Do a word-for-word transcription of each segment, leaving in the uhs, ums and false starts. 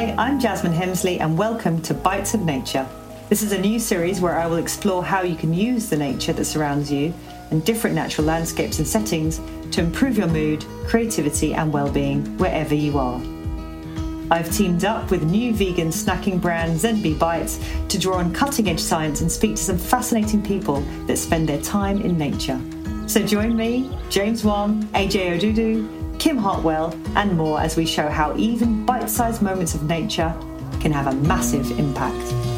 Hi, I'm Jasmine Hemsley and welcome to Bites of Nature. This is a new series where I will explore how you can use the nature that surrounds you and different natural landscapes and settings to improve your mood, creativity and well-being wherever you are. I've teamed up with new vegan snacking brand Zenbee Bites to draw on cutting-edge science and speak to some fascinating people that spend their time in nature. So join me, James Wong, A J Odudu, Kim Hartwell and more as we show how even bite-sized moments of nature can have a massive impact.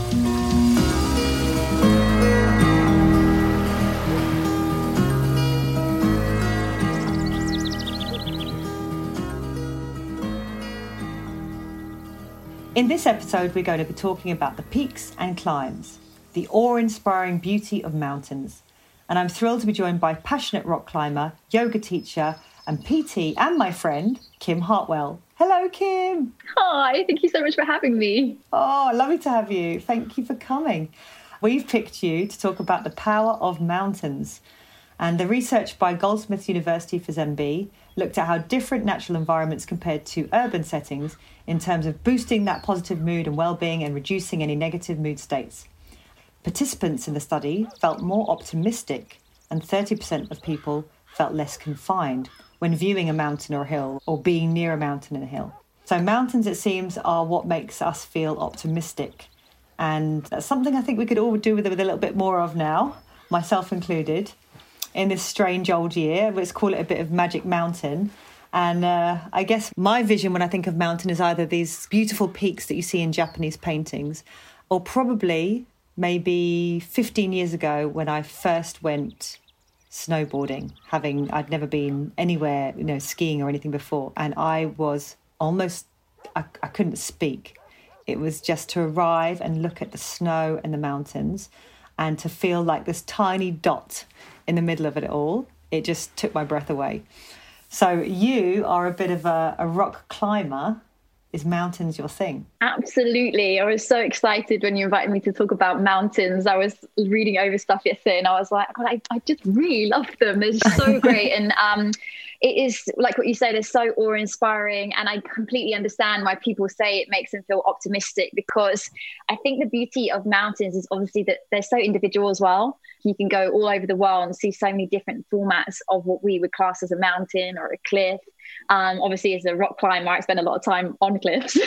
In this episode, we're going to be talking about the peaks and climbs, the awe-inspiring beauty of mountains. And I'm thrilled to be joined by passionate rock climber, yoga teacher, and P T, and my friend, Kim Hartwell. Hello, Kim. Hi, thank you so much for having me. Oh, lovely to have you. Thank you for coming. We've picked you to talk about the power of mountains. And the research by Goldsmiths University for Zenbee looked at how different natural environments compared to urban settings in terms of boosting that positive mood and well-being and reducing any negative mood states. Participants in the study felt more optimistic and thirty percent of people felt less confined when viewing a mountain or a hill or being near a mountain and a hill. So mountains, it seems, are what makes us feel optimistic. And that's something I think we could all do with, with a little bit more of now, myself included, in this strange old year. Let's call it a bit of Magic Mountain. And uh, I guess my vision when I think of mountain is either these beautiful peaks that you see in Japanese paintings, or probably maybe fifteen years ago when I first went snowboarding, having I'd never been anywhere, you know, skiing or anything before, and I was almost I, I couldn't speak. It was just to arrive and look at the snow and the mountains and to feel like this tiny dot in the middle of it all. It just took my breath away. So you are a bit of a, a rock climber. Is mountains your thing? Absolutely. I was so excited when you invited me to talk about mountains. I was reading over stuff yesterday and I was like, God, I, I just really love them. They're just so great. And um, it is, like what you said, is so awe-inspiring. And I completely understand why people say it makes them feel optimistic, because I think the beauty of mountains is obviously that they're so individual as well. You can go all over the world and see so many different formats of what we would class as a mountain or a cliff. Um, obviously, as a rock climber, I spend a lot of time on cliffs.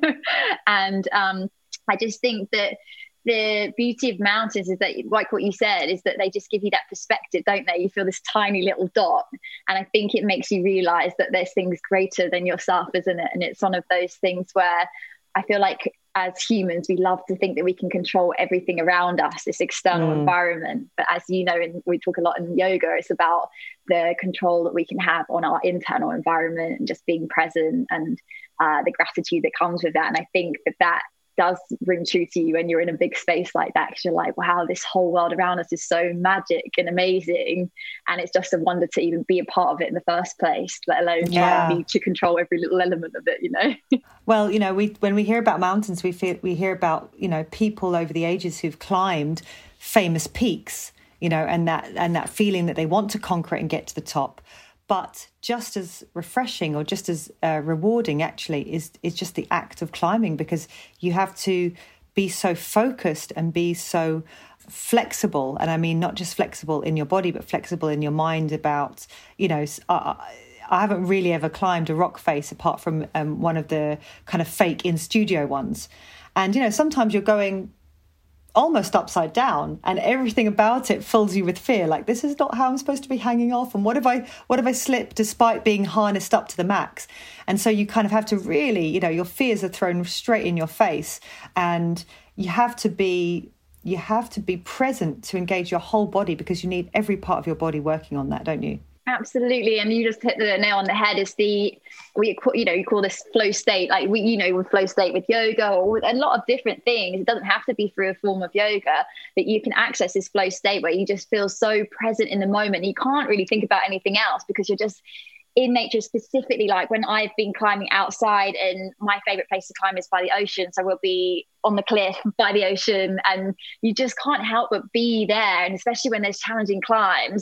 and um, I just think that the beauty of mountains is that, like what you said, is that they just give you that perspective, don't they? You feel this tiny little dot. And I think it makes you realize that there's things greater than yourself, isn't it? And it's one of those things where I feel like as humans, we love to think that we can control everything around us, this external mm. environment. But as you know, and we talk a lot in yoga, it's about the control that we can have on our internal environment and just being present and uh, the gratitude that comes with that. And I think that that does ring true to you when you're in a big space like that, because you're like, wow, this whole world around us is so magic and amazing, and it's just a wonder to even be a part of it in the first place, let alone yeah. trying to control every little element of it, you know. Well, you know, we when we hear about mountains, we feel we hear about, you know, people over the ages who've climbed famous peaks, you know, and that and that feeling that they want to conquer it and get to the top. But just as refreshing or just as uh, rewarding, actually, is is just the act of climbing, because you have to be so focused and be so flexible. And I mean, not just flexible in your body, but flexible in your mind about, you know, uh, I haven't really ever climbed a rock face apart from um, one of the kind of fake in-studio ones. And, you know, sometimes you're going almost upside down and everything about it fills you with fear, like this is not how I'm supposed to be hanging off, and what if I what if I slip despite being harnessed up to the max. And so you kind of have to really, you know, your fears are thrown straight in your face, and you have to be you have to be present to engage your whole body, because you need every part of your body working on that, don't you? Absolutely. And you just hit the nail on the head. Is the, we call, you know, you call this flow state, like we, you know, with flow state with yoga or with a lot of different things. It doesn't have to be through a form of yoga, but you can access this flow state where you just feel so present in the moment. You can't really think about anything else because you're just in nature. Specifically, like when I've been climbing outside, and my favorite place to climb is by the ocean. So we'll be on the cliff by the ocean, and you just can't help but be there. And especially when there's challenging climbs,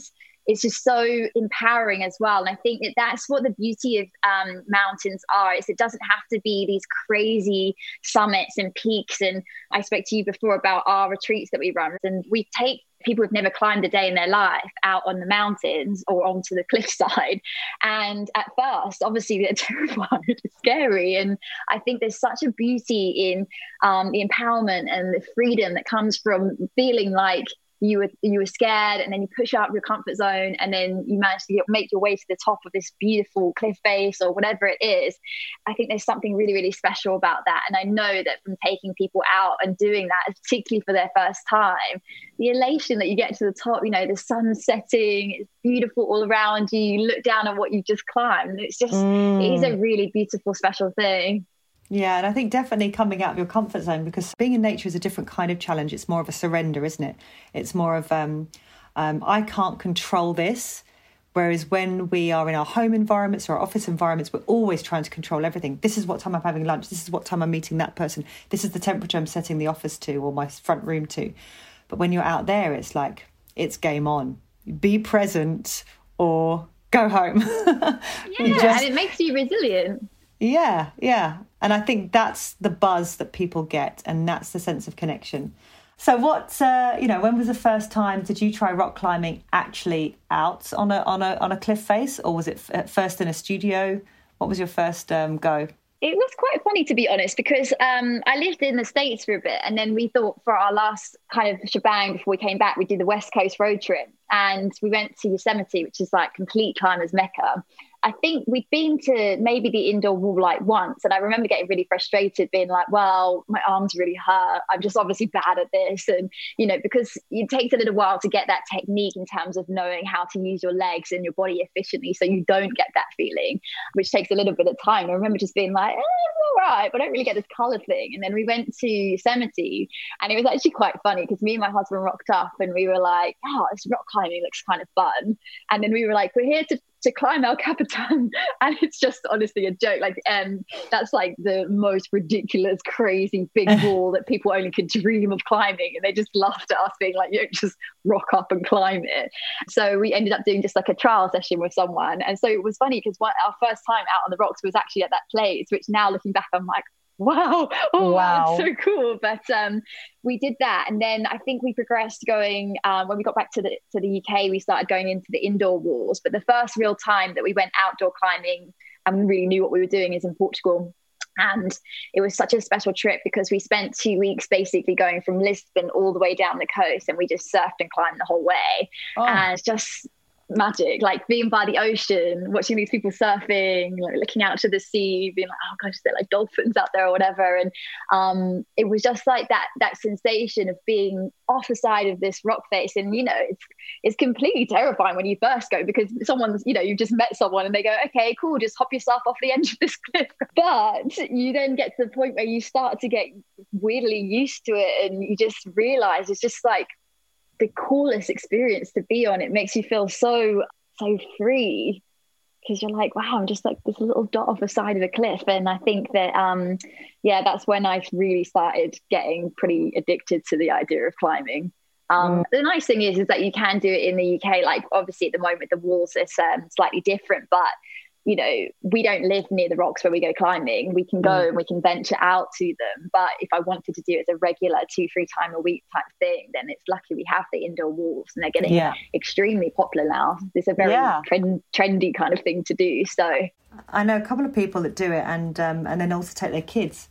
it's just so empowering as well. And I think that that's what the beauty of um, mountains are, is it doesn't have to be these crazy summits and peaks. And I spoke to you before about our retreats that we run, and we take people who've never climbed a day in their life out on the mountains or onto the cliffside. And at first, obviously, they're terrified, it's scary. And I think there's such a beauty in um, the empowerment and the freedom that comes from feeling like you were you were scared, and then you push out your comfort zone, and then you manage to get, make your way to the top of this beautiful cliff face or whatever it is. I think there's something really, really special about that. And I know that from taking people out and doing that, particularly for their first time, the elation that you get to the top, you know, the sun setting, it's beautiful all around you, you look down on what you've just climbed. It's just, mm. it is a really beautiful, special thing. Yeah, and I think definitely coming out of your comfort zone, because being in nature is a different kind of challenge. It's more of a surrender, isn't it? It's more of, um, um, I can't control this. Whereas when we are in our home environments or our office environments, we're always trying to control everything. This is what time I'm having lunch. This is what time I'm meeting that person. This is the temperature I'm setting the office to or my front room to. But when you're out there, it's like, it's game on. Be present or go home. Yeah, just, and it makes you resilient. Yeah, yeah. And I think that's the buzz that people get, and that's the sense of connection. So what, uh, you know, when was the first time did you try rock climbing actually out on a on a on a cliff face, or was it f- at first in a studio? What was your first um, go? It was quite funny, to be honest, because um, I lived in the States for a bit, and then we thought for our last kind of shebang before we came back, we did the West Coast road trip, and we went to Yosemite, which is like complete climbers mecca. I think we'd been to maybe the indoor wall like once, and I remember getting really frustrated, being like, well, my arms really hurt. I'm just obviously bad at this. And, you know, because it takes a little while to get that technique in terms of knowing how to use your legs and your body efficiently so you don't get that feeling, which takes a little bit of time. I remember just being like, eh, it's all right, but I don't really get this color thing. And then we went to Yosemite, and it was actually quite funny because me and my husband rocked up and we were like, oh, this rock climbing looks kind of fun. And then we were like, we're here to to climb El Capitan, and it's just honestly a joke. Like, um, that's like the most ridiculous, crazy big wall that people only could dream of climbing, and they just laughed at us, being like, "You just rock up and climb it." So we ended up doing just like a trial session with someone, and so it was funny because our first time out on the rocks was actually at that place, which now looking back, I'm like, wow, oh wow, so cool. But um we did that, and then I think we progressed going um when we got back to the to the U K, we started going into the indoor walls. But the first real time that we went outdoor climbing and we really knew what we were doing is in Portugal. And it was such a special trip because we spent two weeks basically going from Lisbon all the way down the coast, and we just surfed and climbed the whole way. Oh. And it's just magic, like being by the ocean, watching these people surfing, like looking out to the sea, being like, oh gosh, they're like dolphins out there or whatever. And um it was just like that that sensation of being off the side of this rock face. And you know, it's it's completely terrifying when you first go, because someone's, you know, you've just met someone and they go, okay, cool, just hop yourself off the edge of this cliff. But you then get to the point where you start to get weirdly used to it, and you just realize it's just like the coolest experience to be on. It makes you feel so so free, because you're like, wow, I'm just like this little dot off the side of a cliff. And I think that um yeah that's when I really started getting pretty addicted to the idea of climbing. Um, mm. The nice thing is is that you can do it in the U K. Like obviously at the moment the walls is um, slightly different, but you know, we don't live near the rocks where we go climbing. We can go mm. and we can venture out to them. But if I wanted to do it as a regular two, three time a week type thing, then it's lucky we have the indoor walls, and they're getting yeah. extremely popular now. It's a very yeah. trend, trendy kind of thing to do. So I know a couple of people that do it, and um, and then also take their kids.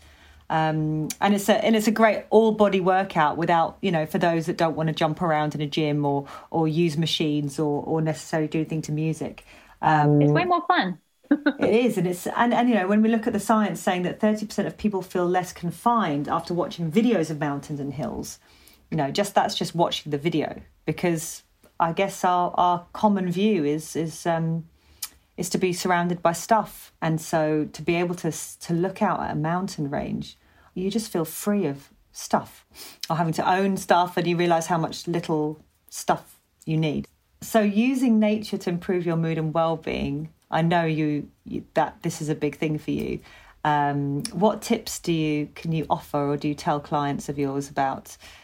Um, and it's a and it's a great all body workout without, you know, for those that don't want to jump around in a gym or or use machines or or necessarily do anything to music. Um, it's way more fun. It is, and it's and, and you know, when we look at the science saying that thirty percent of people feel less confined after watching videos of mountains and hills, you know, just that's just watching the video, because I guess our, our common view is is um is to be surrounded by stuff, and so to be able to to look out at a mountain range, you just feel free of stuff or having to own stuff, and you realise how much little stuff you need. So using nature to improve your mood and well-being, I know you, you that this is a big thing for you. Um, what tips do you can you offer, or do you tell clients of yours about,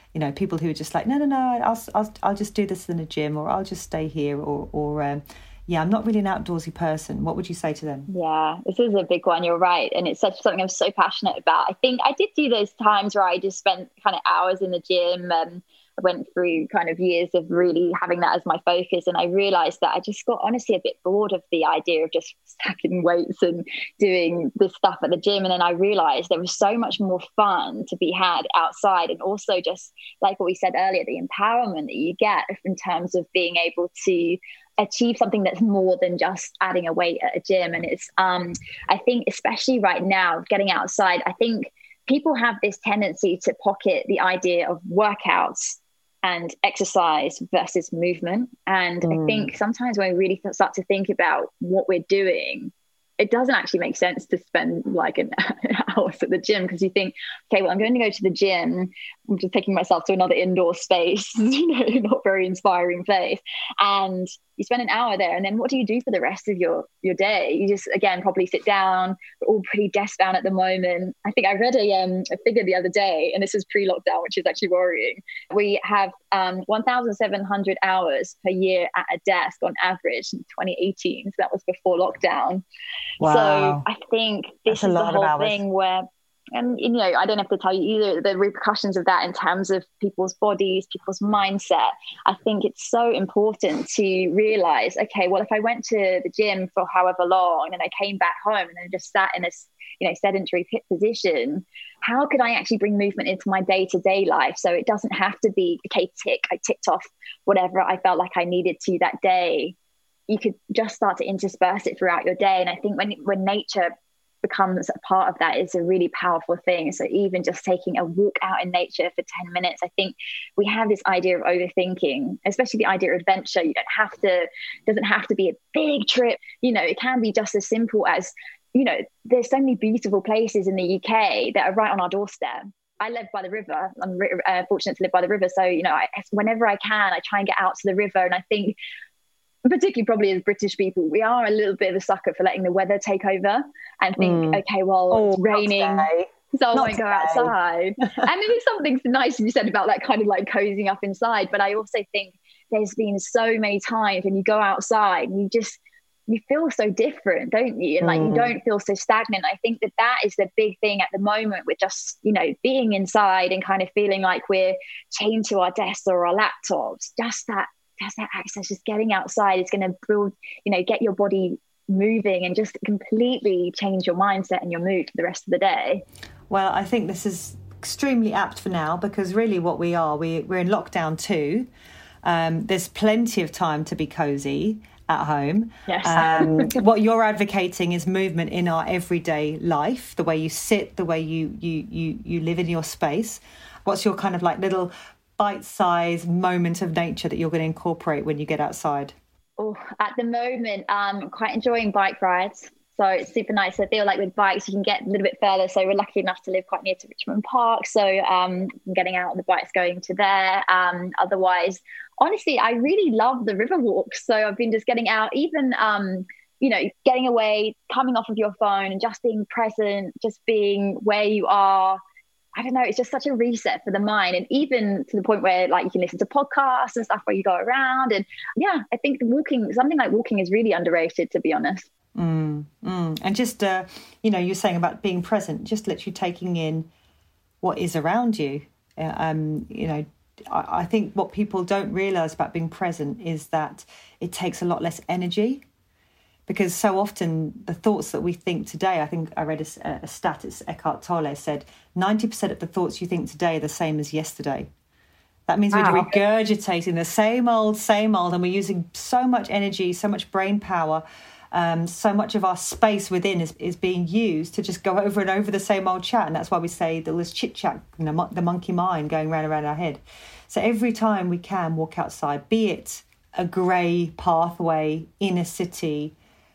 you know, people who are just like, no, no, no, I'll, I'll, I'll just do this in the gym, or I'll just stay here, or, or um, yeah, I'm not really an outdoorsy person. What would you say to them? Yeah, this is a big one. You're right. And it's such something I'm so passionate about. I think I did do those times where I just spent kind of hours in the gym, and I went through kind of years of really having that as my focus. And I realized that I just got honestly a bit bored of the idea of just stacking weights and doing this stuff at the gym. And then I realized there was so much more fun to be had outside. And also just like what we said earlier, the empowerment that you get in terms of being able to achieve something that's more than just adding a weight at a gym. And it's, um, I think, especially right now, getting outside, I think people have this tendency to pocket the idea of workouts and exercise versus movement. And mm. I think sometimes when we really start to think about what we're doing, it doesn't actually make sense to spend like an hour at the gym, because you think, okay, well, I'm going to go to the gym. I'm just taking myself to another indoor space, you know, not very inspiring place. And you spend an hour there, and then what do you do for the rest of your, your day? You just, again, probably sit down. We're all pretty desk bound at the moment. I think I read a, um, a figure the other day, and this is pre-lockdown, which is actually worrying. We have um, one thousand seven hundred hours per year at a desk on average in twenty eighteen. So that was before lockdown. Wow. So I think this That's is the whole thing where, and you know, I don't have to tell you either the repercussions of that in terms of people's bodies, people's mindset. I think it's so important to realize, okay, well, if I went to the gym for however long and I came back home and then just sat in a, you know, sedentary pit position, how could I actually bring movement into my day-to-day life? So it doesn't have to be, okay, tick, I ticked off whatever I felt like I needed to that day. You could just start to intersperse it throughout your day. And I think when when nature becomes a part of that, is a really powerful thing. So even just taking a walk out in nature for ten minutes, I think we have this idea of overthinking, especially the idea of adventure. You don't have to, it doesn't have to be a big trip. You know, it can be just as simple as, you know, there's so many beautiful places in the U K that are right on our doorstep. I live by the river. I'm uh, fortunate to live by the river. So, you know, I, whenever I can, I try and get out to the river. And I think, particularly probably as British people, we are a little bit of a sucker for letting the weather take over and think, mm. okay, well, oh, it's raining, so I won't go outside. And it is something nice you said about that kind of like cozying up inside. But I also think there's been so many times when you go outside and you just, you feel so different, don't you? And like, mm. you don't feel so stagnant. I think that that is the big thing at the moment with just, you know, being inside and kind of feeling like we're chained to our desks or our laptops. Just that Just that access, just getting outside is going to build, you know, get your body moving and just completely change your mindset and your mood for the rest of the day. Well, I think this is extremely apt for now, because really what we are, we, we're in lockdown too. Um, there's plenty of time to be cozy at home. Yes. Um, what you're advocating is movement in our everyday life, the way you sit, the way you you you you live in your space. What's your kind of like little bite-sized moment of nature that you're going to incorporate when you get outside? Oh, at the moment, um, I'm quite enjoying bike rides. So it's super nice. I feel like with bikes, you can get a little bit further. So we're lucky enough to live quite near to Richmond Park. So um, I'm getting out on the bikes, going to there. Um, otherwise, honestly, I really love the river walks. So I've been just getting out, even, um, you know, getting away, coming off of your phone and just being present, just being where you are. I don't know, it's just such a reset for the mind. And even to the point where like you can listen to podcasts and stuff where you go around. And yeah, I think walking, something like walking is really underrated, to be honest. Mm, mm. And just, uh, you know, you're saying about being present, just literally taking in what is around you. Uh, um, you know, I, I think what people don't realise about being present is that it takes a lot less energy. Because so often the thoughts that we think today, I think I read a, a stat, it's Eckhart Tolle said, ninety percent of the thoughts you think today are the same as yesterday. That means wow. we're regurgitating the same old, same old, and we're using so much energy, so much brain power, um, so much of our space within is, is being used to just go over and over the same old chat. And that's why we say that there's chit-chat, you know, the monkey mind going round and around our head. So every time we can walk outside, be it a grey pathway in a city,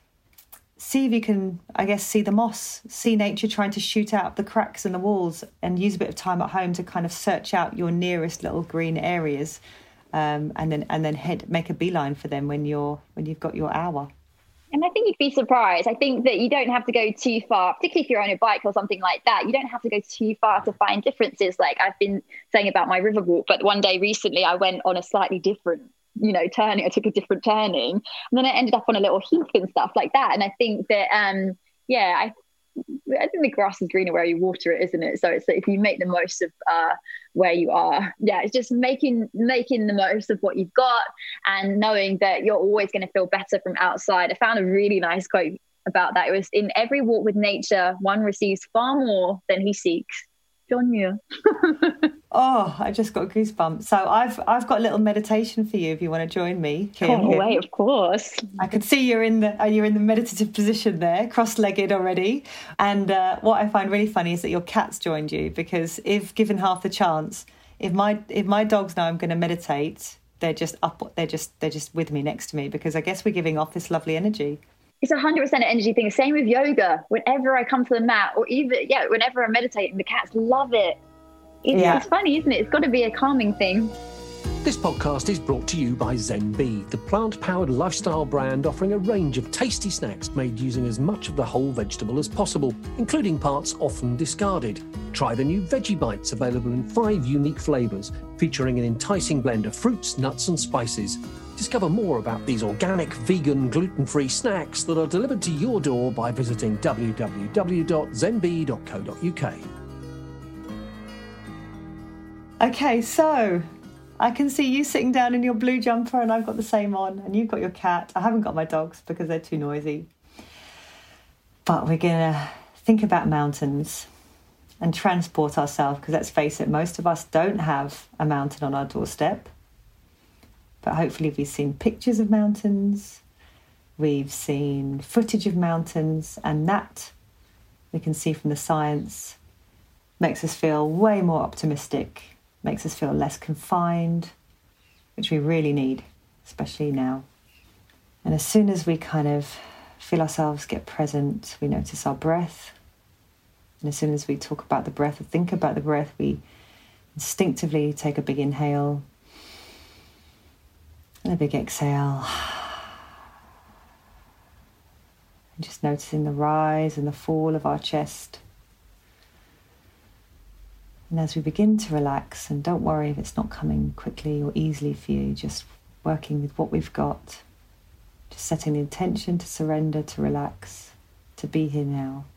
see if you can, I guess, see the moss, see nature trying to shoot out the cracks in the walls, and use a bit of time at home to kind of search out your nearest little green areas, um, and then and then head make a beeline for them when you're when you've got your hour. And I think you'd be surprised. I think that you don't have to go too far, particularly if you're on a bike or something like that. You don't have to go too far to find differences. Like I've been saying about my river walk, but one day recently I went on a slightly different, you know, turning. I took a different turning, and then I ended up on a little heath and stuff like that. And I think that, um, yeah, I I think the grass is greener where you water it, isn't it? So it's like if you make the most of uh, where you are, yeah, it's just making making the most of what you've got and knowing that you're always going to feel better from outside. I found a really nice quote about that. It was, in every walk with nature, one receives far more than he seeks. John Muir. Oh, I just got goosebumps. So I've I've got a little meditation for you if you want to join me. Can't wait, of course. I can see you're in the uh, you're in the meditative position there, cross-legged already. And uh, what I find really funny is that your cat's joined you, because if given half the chance, if my if my dogs know I'm going to meditate, they're just up. They're just they're just with me next to me, because I guess we're giving off this lovely energy. It's a hundred percent an energy thing. Same with yoga. Whenever I come to the mat, or even yeah, whenever I'm meditating, the cats love it. It's, yeah. it's funny, isn't it? It's got to be a calming thing. This podcast is brought to you by Zen Bee, the plant-powered lifestyle brand offering a range of tasty snacks made using as much of the whole vegetable as possible, including parts often discarded. Try the new Veggie Bites, available in five unique flavours, featuring an enticing blend of fruits, nuts and spices. Discover more about these organic, vegan, gluten-free snacks that are delivered to your door by visiting w w w dot zen bee dot co dot u k. Okay, so I can see you sitting down in your blue jumper and I've got the same on, and you've got your cat. I haven't got my dogs because they're too noisy. But we're going to think about mountains and transport ourselves, because let's face it, most of us don't have a mountain on our doorstep. But hopefully we've seen pictures of mountains, we've seen footage of mountains, and that we can see from the science makes us feel way more optimistic, makes us feel less confined, which we really need, especially now. And as soon as we kind of feel ourselves get present, we notice our breath. And as soon as we talk about the breath or think about the breath, we instinctively take a big inhale and a big exhale. And just noticing the rise and the fall of our chest. And as we begin to relax, and don't worry if it's not coming quickly or easily for you, just working with what we've got, just setting the intention to surrender, to relax, to be here now.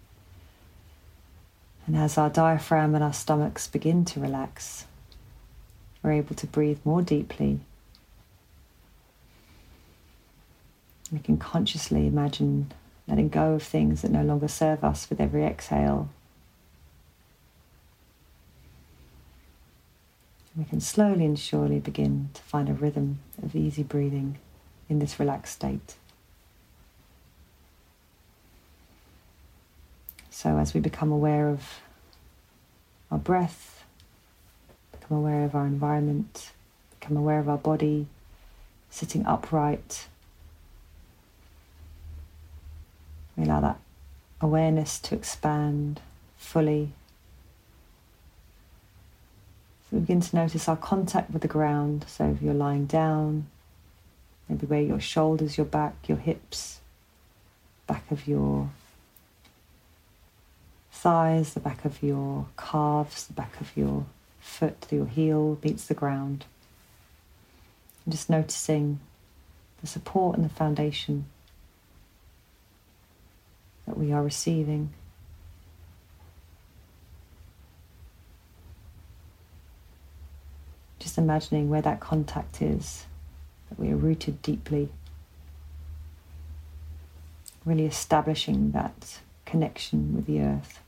And as our diaphragm and our stomachs begin to relax, we're able to breathe more deeply. We can consciously imagine letting go of things that no longer serve us with every exhale. We can slowly and surely begin to find a rhythm of easy breathing in this relaxed state. So as we become aware of our breath, become aware of our environment, become aware of our body, sitting upright, we allow that awareness to expand fully. So we begin to notice our contact with the ground. So if you're lying down, maybe where your shoulders, your back, your hips, back of your thighs, the back of your calves, the back of your foot, your heel meets the ground. And just noticing the support and the foundation that we are receiving. Just imagining where that contact is, that we are rooted deeply. Really establishing that connection with the earth.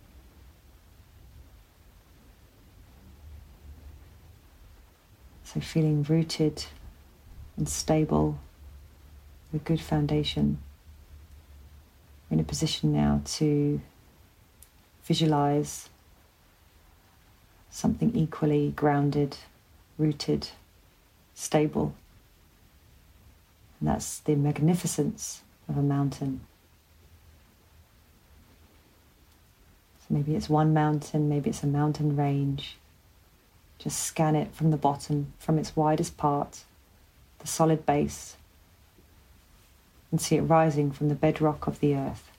So feeling rooted and stable, with good foundation. We're in a position now to visualize something equally grounded, rooted, stable. And that's the magnificence of a mountain. So maybe it's one mountain, maybe it's a mountain range. Just scan it from the bottom, from its widest part, the solid base. and see it rising from the bedrock of the earth.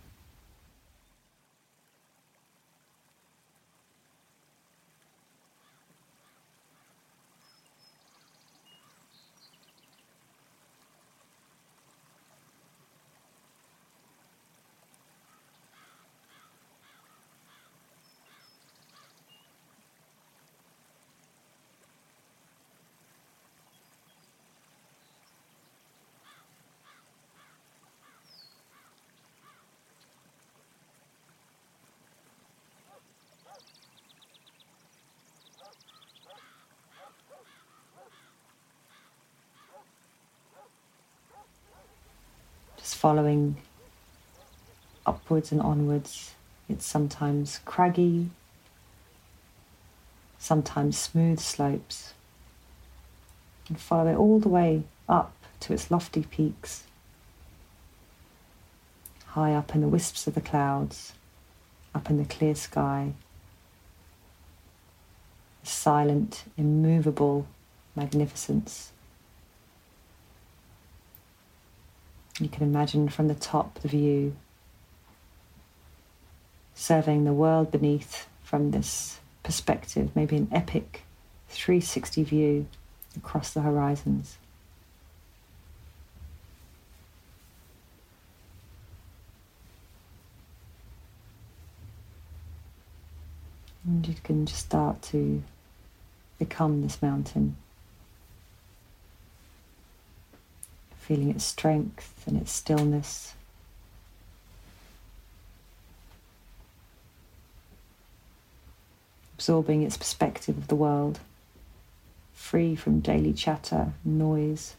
Just following upwards and onwards. It's sometimes craggy, sometimes smooth slopes, and follow it all the way up to its lofty peaks, high up in the wisps of the clouds, up in the clear sky, a silent, immovable magnificence. You can imagine from the top the view, surveying the world beneath from this perspective, maybe an epic three sixty view across the horizons. And you can just start to become this mountain, feeling its strength and its stillness. Absorbing its perspective of the world, free from daily chatter, noise.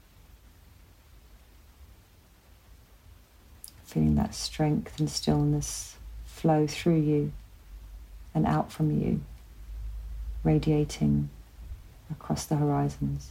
Feeling that strength and stillness flow through you and out from you, radiating across the horizons.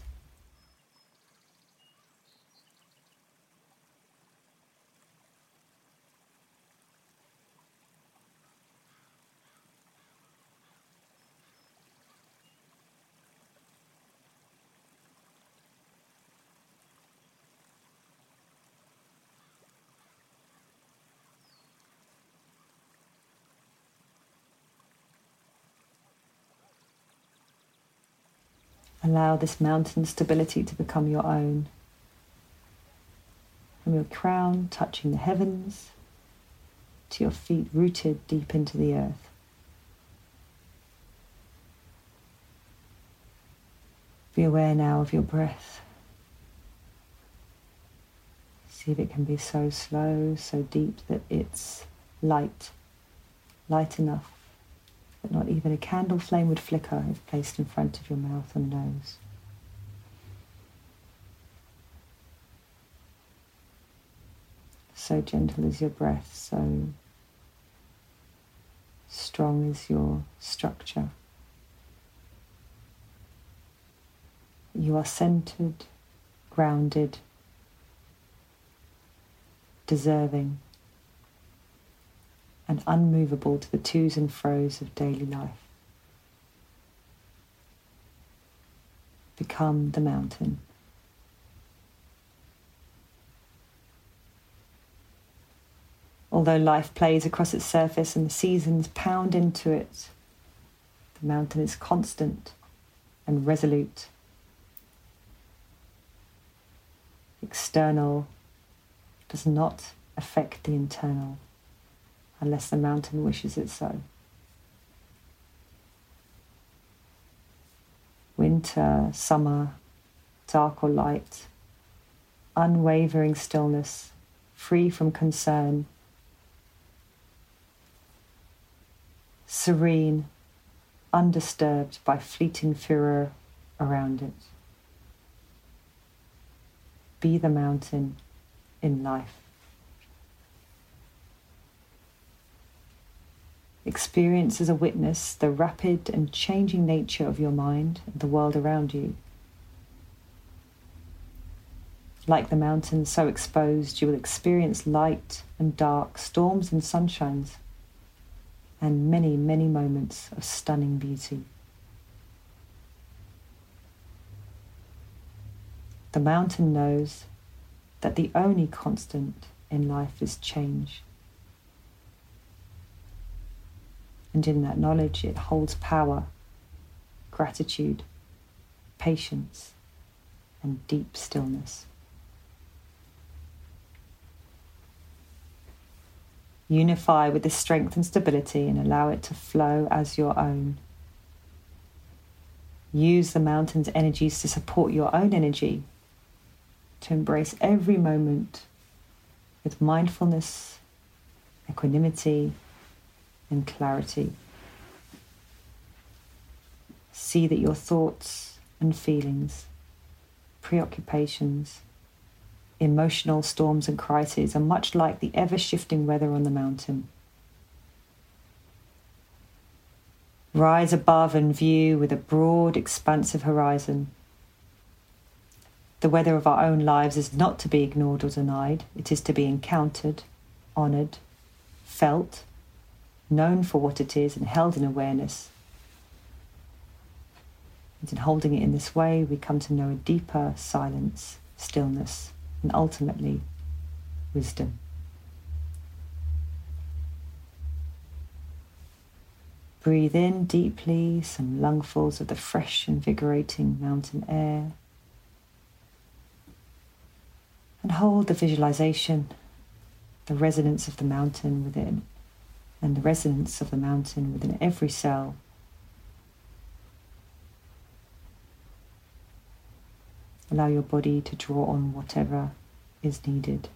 Allow this mountain stability to become your own. From your crown touching the heavens to your feet rooted deep into the earth. Be aware now of your breath. See if it can be so slow, so deep that it's light, light enough that not even a candle flame would flicker if placed in front of your mouth and nose. So gentle is your breath, so strong is your structure. You are centered, grounded, deserving, and unmovable to the to's and fro's of daily life. Become the mountain. Although life plays across its surface and the seasons pound into it, the mountain is constant and resolute. External does not affect the internal, unless the mountain wishes it so. Winter, summer, dark or light, unwavering stillness, free from concern, serene, undisturbed by fleeting furor around it. Be the mountain in life. Experience as a witness the rapid and changing nature of your mind and the world around you. Like the mountain so exposed, you will experience light and dark, storms and sunshines, and many, many moments of stunning beauty. The mountain knows that the only constant in life is change. And in that knowledge, it holds power, gratitude, patience, and deep stillness. Unify with this strength and stability and allow it to flow as your own. Use the mountain's energies to support your own energy, to embrace every moment with mindfulness, equanimity, and clarity. See that your thoughts and feelings, preoccupations, emotional storms and crises are much like the ever-shifting weather on the mountain. Rise above and view with a broad, expansive horizon. The weather of our own lives is not to be ignored or denied. It is to be encountered, honoured, felt, known for what it is, and held in awareness. And in holding it in this way, we come to know a deeper silence, stillness, and ultimately, wisdom. Breathe in deeply some lungfuls of the fresh, invigorating mountain air. And hold the visualization, the resonance of the mountain within, and the resonance of the mountain within every cell. Allow your body to draw on whatever is needed.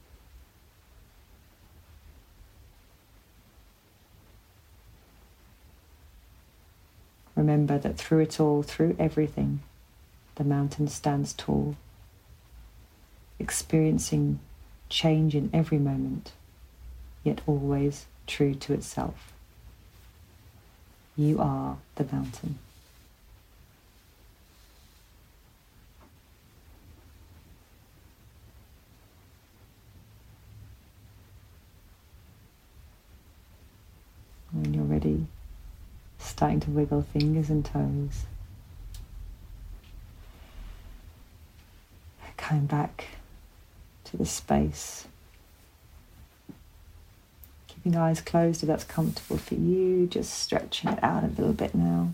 Remember that through it all, through everything, the mountain stands tall, experiencing change in every moment, yet always true to itself. You are the mountain. When you're ready, starting to wiggle fingers and toes. Coming back to the space. Keeping eyes closed if that's comfortable for you, just stretching it out a little bit now.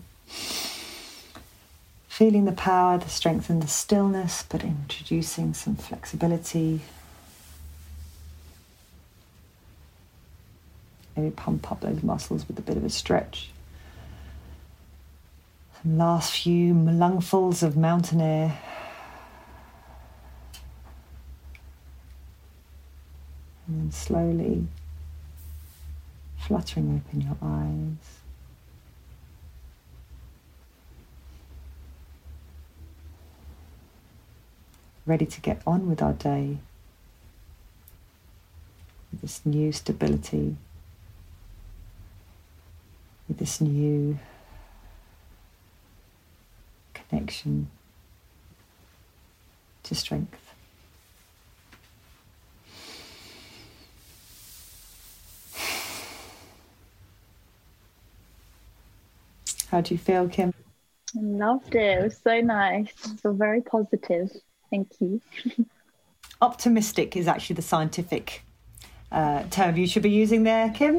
Feeling the power, the strength and the stillness, but introducing some flexibility. Maybe pump up those muscles with a bit of a stretch. Some last few lungfuls of mountain air. And then slowly fluttering open your eyes. Ready to get on with our day with this new stability, with this new connection to strength. How do you feel, Kim? I loved it. It was so nice. So very positive. Thank you. Optimistic is actually the scientific uh, term you should be using there, Kim.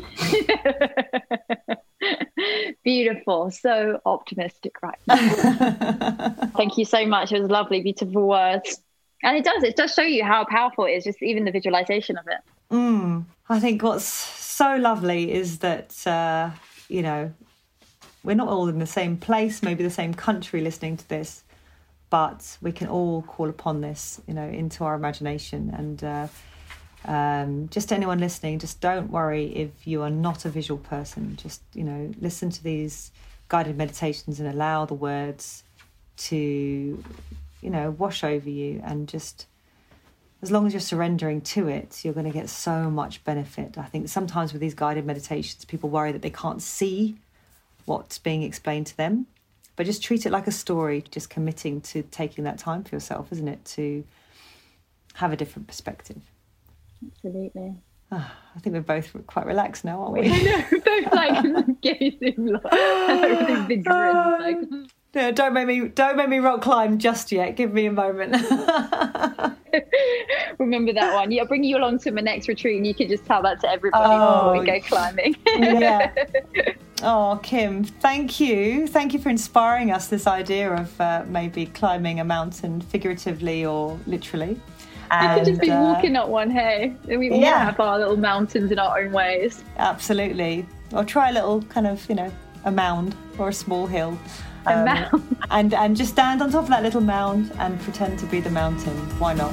Beautiful. So optimistic right now. Thank you so much. It was lovely, beautiful words. And it does, it does show you how powerful it is, just even the visualization of it. Mm, I think what's so lovely is that, uh, you know, we're not all in the same place, maybe the same country listening to this, but we can all call upon this, you know, into our imagination. And uh, um, just anyone listening, just don't worry if you are not a visual person. Just, you know, listen to these guided meditations and allow the words to, you know, wash over you. And just, as long as you're surrendering to it, you're going to get so much benefit. I think sometimes with these guided meditations, people worry that they can't see what's being explained to them, but just treat it like a story, just committing to taking that time for yourself, isn't it, to have a different perspective. Absolutely. Oh, I think we're both quite relaxed now, aren't we? I know, both like gazing, like, everything's been grim, like. No, don't make me don't make me rock climb just yet. Give me a moment. Remember that one. Yeah, I'll bring you along to my next retreat and you can just tell that to everybody Oh, before we go climbing. Yeah. Oh, Kim, thank you. Thank you for inspiring us this idea of uh, maybe climbing a mountain figuratively or literally. And, we could just be uh, walking up one, hey? And we all yeah. have our little mountains in our own ways. Absolutely. Or try a little kind of, you know, a mound or a small hill. A Um, mound. and, and just stand on top of that little mound and pretend to be the mountain. Why not?